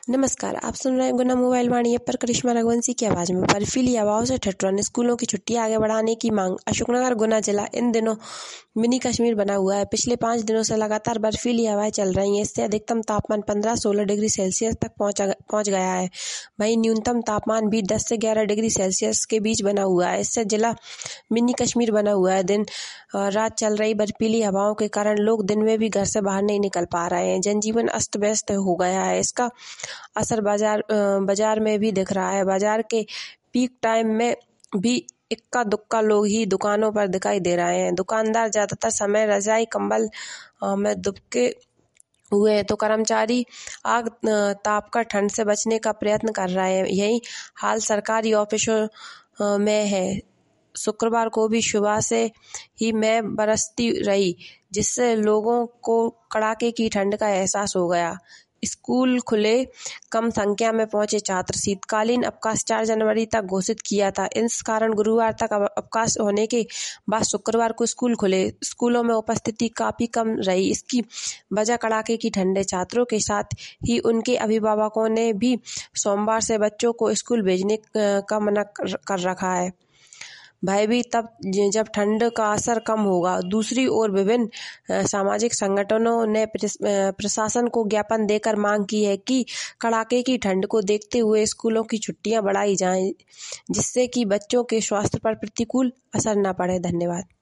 नमस्कार, आप सुन रहे हैं गुना मोबाइल वाणी ऐप पर करिश्मा रघुवंशी की आवाज में। बर्फीली हवाओं से ठिठुरन स्कूलों की छुट्टी आगे बढ़ाने की मांग। अशोकनगर गुना जिला इन दिनों मिनी कश्मीर बना हुआ है। पिछले 5 दिनों से लगातार बर्फीली हवाएं चल रही हैं। इससे अधिकतम तापमान 15-16 डिग्री सेल्सियस तक पहुंच गया है। वहीं न्यूनतम तापमान भी 10 से 11 डिग्री सेल्सियस के बीच बना हुआ है। इससे जिला मिनी कश्मीर बना हुआ है। दिन रात चल रही बर्फीली हवाओं के कारण लोग दिन में भी घर से बाहर नहीं निकल पा रहे हैं। जनजीवन अस्त व्यस्त हो गया है। इसका असर बाजार में भी दिख रहा है। बाजार के पीक टाइम में भी इक्का दुक्का लोग ही दुकानों पर दिखाई दे रहे हैं। दुकानदार ज्यादातर समय रजाई कंबल में दुबके हुए हैं तो कर्मचारी आग ताप कर ठंड से बचने का प्रयत्न कर रहे हैं। यही हाल सरकारी ऑफिसों में है। शुक्रवार को भी सुबह से ही मैं बरसती रही, जिससे लोगों को कड़ाके की ठंड का एहसास हो गया। स्कूल खुले, कम संख्या में पहुंचे छात्र। शीतकालीन अवकाश 4 जनवरी तक घोषित किया था। इस कारण गुरुवार तक अवकाश होने के बाद शुक्रवार को स्कूल खुले। स्कूलों में उपस्थिति काफी कम रही। इसकी वजह कड़ाके की ठंड है। छात्रों के साथ ही उनके अभिभावकों ने भी सोमवार से बच्चों को स्कूल भेजने का मना कर रखा है। भय भी तब जब ठंड का असर कम होगा। दूसरी ओर विभिन्न सामाजिक संगठनों ने प्रशासन को ज्ञापन देकर मांग की है कि कड़ाके की ठंड को देखते हुए स्कूलों की छुट्टियां बढ़ाई जाएं, जिससे कि बच्चों के स्वास्थ्य पर प्रतिकूल असर न पड़े। धन्यवाद।